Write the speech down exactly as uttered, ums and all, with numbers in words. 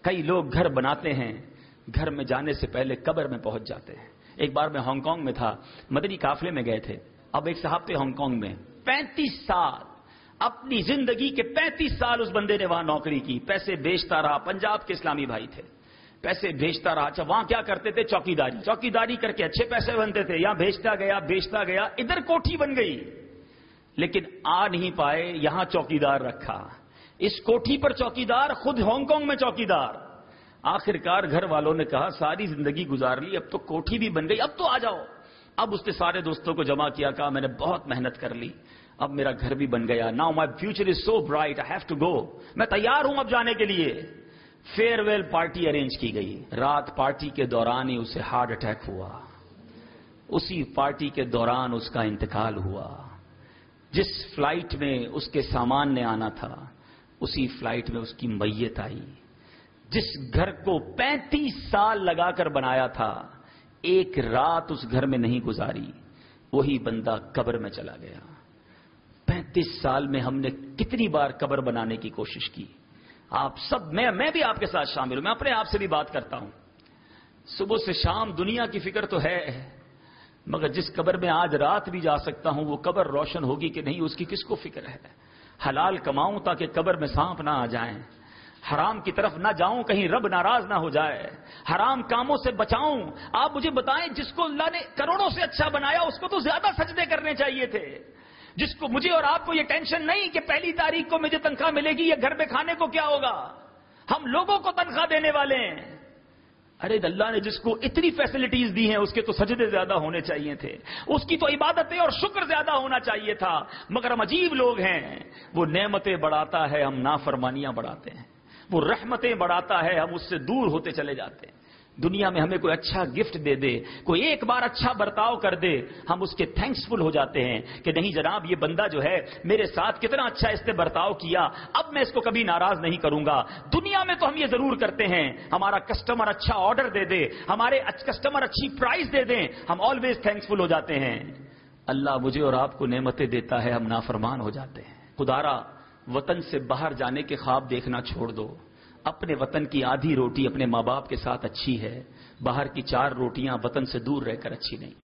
کئی لوگ گھر بناتے ہیں، گھر میں جانے سے پہلے قبر میں پہنچ جاتے ہیں. ایک بار میں ہانگ کانگ میں تھا، مدنی قافلے میں گئے تھے. اب ایک صاحب تھے ہانگ کانگ میں، پینتیس سال اپنی زندگی کے پینتیس سال اس بندے نے وہاں نوکری کی، پیسے بیچتا رہا. پنجاب کے اسلامی بھائی تھے، پیسے بھیجتا رہا. اچھا وہاں کیا کرتے تھے؟ چوکی داری. چوکی داری کر کے اچھے پیسے بنتے تھے. یہاں بھیجتا گیا بیچتا گیا، ادھر کوٹھی بن گئی، لیکن آ نہیں پائے. یہاں چوکی دار رکھا، اس کوٹھی پر چوکی دار، خود ہانگ کانگ میں چوکی دار. آخرکار گھر والوں نے کہا ساری زندگی گزار لی، اب تو کوٹھی بھی بن گئی، اب تو آ جاؤ. اب اس نے سارے دوستوں کو جمع کیا، کہا میں نے بہت محنت کر لی، اب میرا گھر بھی بن گیا. Now my future is so bright, I have to go. میں تیار ہوں اب جانے کے لیے. فیئر ویل پارٹی ارینج کی گئی. رات پارٹی کے دوران ہی اسے ہارٹ اٹیک ہوا. اسی پارٹی کے دوران اس کا انتقال ہوا. جس فلائٹ میں اس کے سامان نے آنا تھا اسی فلائٹ میں اس کی میت آئی. جس گھر کو پینتیس سال لگا کر بنایا تھا، ایک رات اس گھر میں نہیں گزاری، وہی بندہ قبر میں چلا گیا. پینتیس سال میں ہم نے کتنی بار قبر بنانے کی کوشش کی. آپ سب، میں میں بھی آپ کے ساتھ شامل ہوں. میں اپنے آپ سے بھی بات کرتا ہوں. صبح سے شام دنیا کی فکر تو ہے، مگر جس قبر میں آج رات بھی جا سکتا ہوں وہ قبر روشن ہوگی کہ نہیں، اس کی کس کو فکر ہے. حلال کماؤں تاکہ قبر میں سانپ نہ آ جائیں، حرام کی طرف نہ جاؤں کہیں رب ناراض نہ ہو جائے، حرام کاموں سے بچاؤں. آپ مجھے بتائیں، جس کو اللہ نے کروڑوں سے اچھا بنایا اس کو تو زیادہ سجدے کرنے چاہیے تھے. جس کو، مجھے اور آپ کو یہ ٹینشن نہیں کہ پہلی تاریخ کو مجھے تنخواہ ملے گی یا گھر میں کھانے کو کیا ہوگا. ہم لوگوں کو تنخواہ دینے والے ہیں. ارے اللہ نے جس کو اتنی فیسلٹیز دی ہیں اس کے تو سجدے زیادہ ہونے چاہیے تھے، اس کی تو عبادتیں اور شکر زیادہ ہونا چاہیے تھا. مگر ہم عجیب لوگ ہیں، وہ نعمتیں بڑھاتا ہے ہم نافرمانیاں بڑھاتے ہیں، وہ رحمتیں بڑھاتا ہے ہم اس سے دور ہوتے چلے جاتے ہیں. دنیا میں ہمیں کوئی اچھا گفٹ دے دے، کوئی ایک بار اچھا برتاؤ کر دے، ہم اس کے تھینکس فل ہو جاتے ہیں کہ نہیں جناب یہ بندہ جو ہے میرے ساتھ کتنا اچھا اس نے برتاؤ کیا، اب میں اس کو کبھی ناراض نہیں کروں گا. دنیا میں تو ہم یہ ضرور کرتے ہیں، ہمارا کسٹمر اچھا آرڈر دے دے، ہمارے کسٹمر اچھی پرائز دے دیں، ہم آلویز تھینکس فل ہو جاتے ہیں. اللہ مجھے اور آپ کو نعمتیں دیتا ہے، ہم نافرمان ہو جاتے ہیں. خدارا وطن سے باہر جانے کے خواب دیکھنا چھوڑ دو. اپنے وطن کی آدھی روٹی اپنے ماں باپ کے ساتھ اچھی ہے، باہر کی چار روٹیاں وطن سے دور رہ کر اچھی نہیں.